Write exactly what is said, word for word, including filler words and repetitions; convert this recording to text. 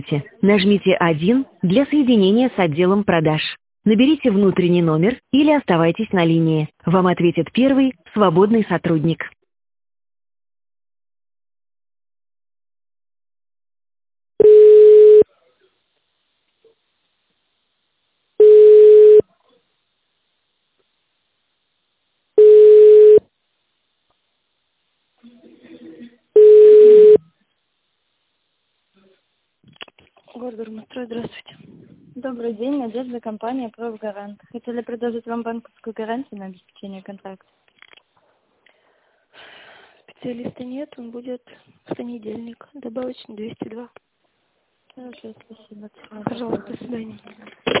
Нажмите один для соединения с отделом продаж. Наберите внутренний номер или оставайтесь на линии. Вам ответит первый свободный сотрудник. Гордормострой, здравствуйте. Добрый день, Надежда, компания «Профгарант». Хотели предложить вам банковскую гарантию на обеспечение контракта. Специалиста нет, он будет в понедельник. Добавочный двести два. Хорошо, спасибо. Пожалуйста, до свидания.